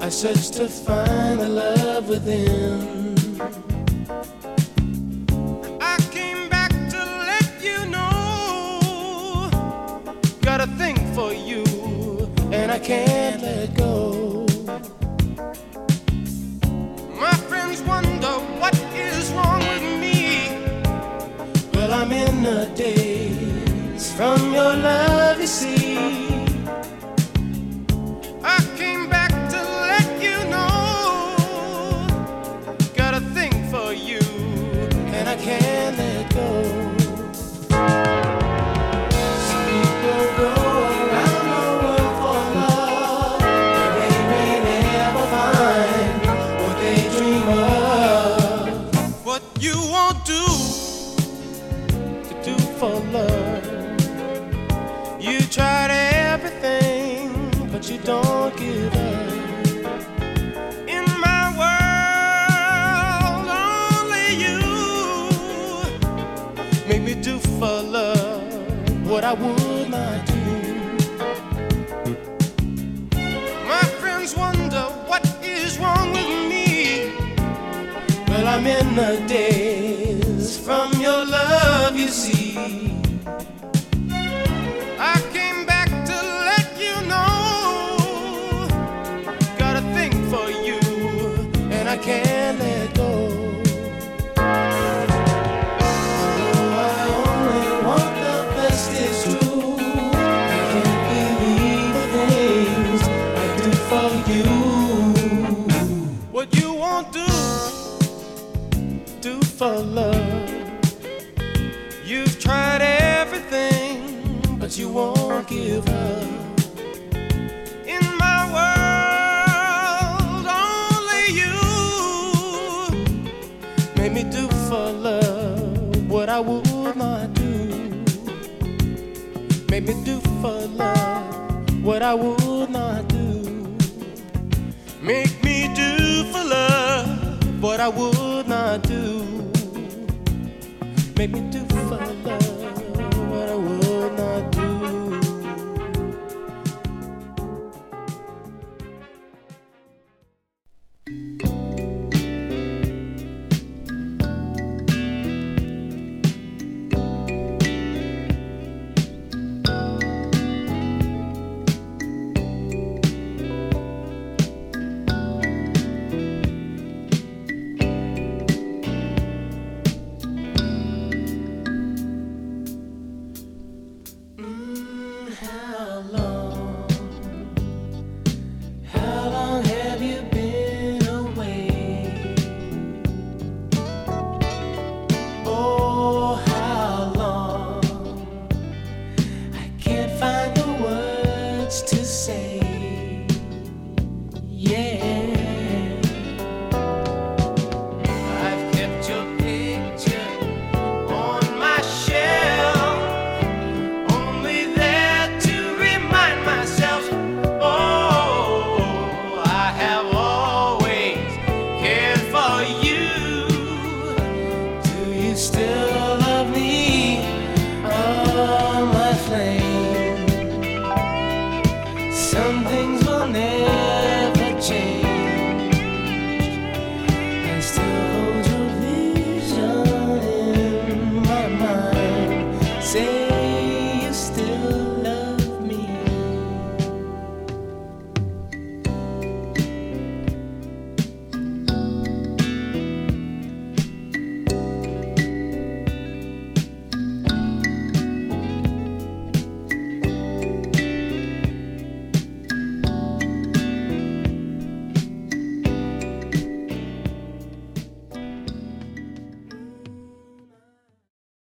I search to find the love within. I came back to let you know, got a thing for you, and I can't let go. My friends wonder what is wrong with me. Well, I'm in a daze from your love, you see. I came back to let you know, got a thing for you, and I can't let go. Some people go around the world for love, but they may never find what they dream of. What you won't do to do for love, you tried everything, but you don't give up. In my world, only you make me do for love what I would not do. My friends wonder what is wrong with me. Well, I'm in the daze from your love, you see. I came back to let you know, got a thing for you, and I can't let go. Oh, I only want the best, it's true. I can't believe the things I do for you. What you won't do for love. You've tried everything, but you won't give up. In my world, only you made me do for love what I would not do. Made me do for love what I would not do. Make me do for love what I would not do. Make me do for love what I would not do. How long have you been away? Oh, how long? I can't find the words to say. Yeah, I've kept your picture on my shelf, only there to remind myself. Oh, I have always cared for you. Do you still love me? Oh, my flame. Some things will never